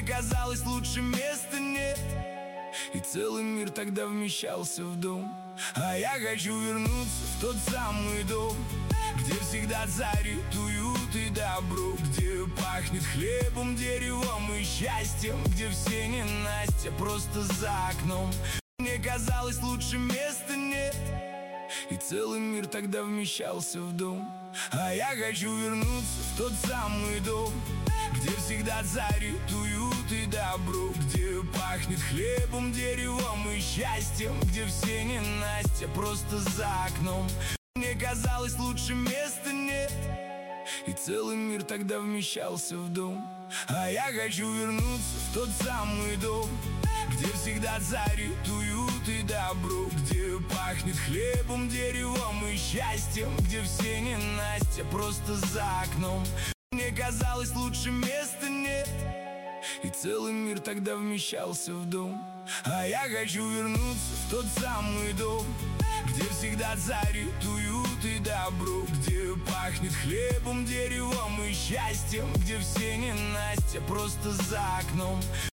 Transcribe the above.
казалось, лучше места нет, и целый мир тогда вмещался в дом. А я хочу вернуться в тот самый дом, где всегда царит уют и добро, где пахнет хлебом, деревом и счастьем, где все ненастья просто за окном. Мне казалось, лучше места нет, и целый мир тогда вмещался в дом. А я хочу вернуться в тот самый дом, где всегда царит уют и добро, где пахнет хлебом, деревом и счастьем, где все ненастья просто за окном. Мне казалось, лучше места нет, и целый мир тогда вмещался в дом. А я хочу вернуться в тот самый дом, где всегда царит уют и добро, где пахнет хлебом, деревом и счастьем, где все ненастья просто за окном. Мне казалось, лучше места нет, и целый мир тогда вмещался в дом. А я хочу вернуться в тот самый дом, где всегда царит уют и добро, где пахнет хлебом, деревом и счастьем, где все ненастья просто за окном.